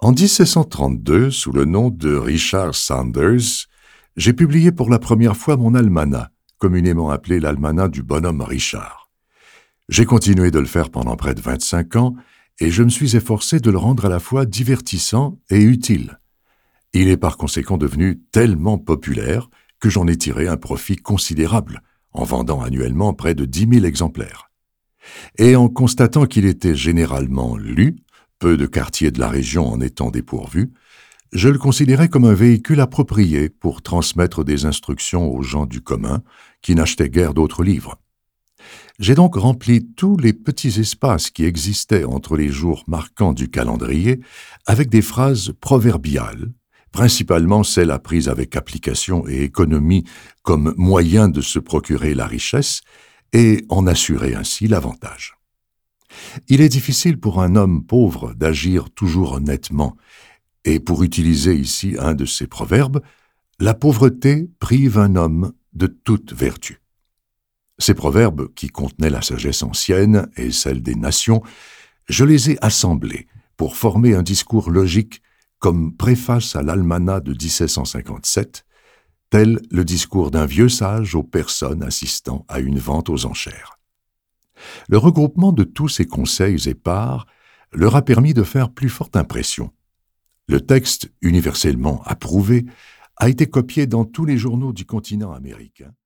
En 1732, sous le nom de Richard Saunders, j'ai publié pour la première fois mon almanach, communément appelé l'almanach du bonhomme Richard. J'ai continué de le faire pendant près de 25 ans et je me suis efforcé de le rendre à la fois divertissant et utile. Il est par conséquent devenu tellement populaire que j'en ai tiré un profit considérable, en vendant annuellement près de 10 000 exemplaires. Et en constatant qu'il était généralement lu, peu de quartiers de la région en étant dépourvus, je le considérais comme un véhicule approprié pour transmettre des instructions aux gens du commun qui n'achetaient guère d'autres livres. J'ai donc rempli tous les petits espaces qui existaient entre les jours marquants du calendrier avec des phrases proverbiales, principalement celles apprises avec application et économie comme moyen de se procurer la richesse et en assurer ainsi l'avantage. Il est difficile pour un homme pauvre d'agir toujours honnêtement, et pour utiliser ici un de ces proverbes, la pauvreté prive un homme de toute vertu. Ces proverbes, qui contenaient la sagesse ancienne et celle des nations, je les ai assemblés pour former un discours logique comme préface à l'almanach de 1757, tel le discours d'un vieux sage aux personnes assistant à une vente aux enchères. Le regroupement de tous ces conseils épars leur a permis de faire plus forte impression. Le texte, universellement approuvé, a été copié dans tous les journaux du continent américain.